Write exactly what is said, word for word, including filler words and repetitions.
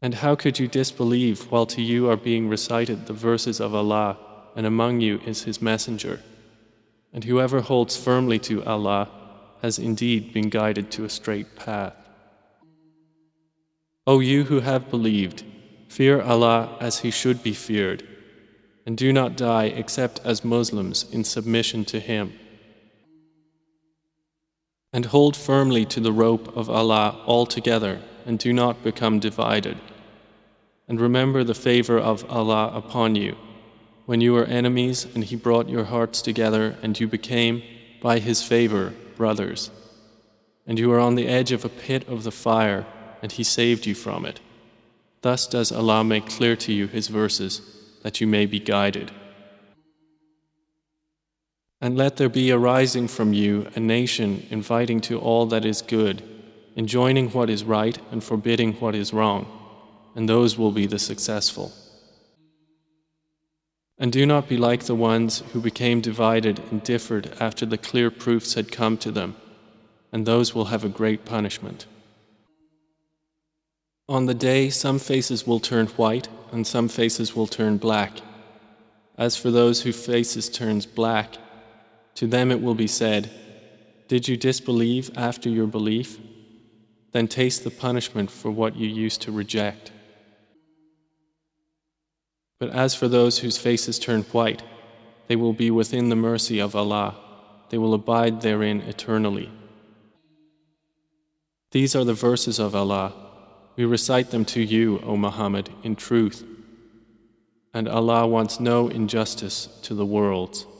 And how could you disbelieve while to you are being recited the verses of Allah, and among you is His Messenger? And whoever holds firmly to Allah has indeed been guided to a straight path. O you who have believed, fear Allah as He should be feared, and do not die except as Muslims in submission to Him. And hold firmly to the rope of Allah altogether, and do not become divided. And remember the favor of Allah upon you, when you were enemies and He brought your hearts together and you became, by His favor, brothers. And you were on the edge of a pit of the fire, and He saved you from it. Thus does Allah make clear to you His verses, that you may be guided. And let there be arising from you a nation inviting to all that is good, enjoining what is right and forbidding what is wrong, and those will be the successful. And do not be like the ones who became divided and differed after the clear proofs had come to them, and those will have a great punishment. On the day, some faces will turn white and some faces will turn black. As for those whose faces turns black, to them it will be said, "Did you disbelieve after your belief? Then taste the punishment for what you used to reject." But as for those whose faces turn white, they will be within the mercy of Allah. They will abide therein eternally. These are the verses of Allah. We recite them to you, O Muhammad, in truth. And Allah wants no injustice to the worlds.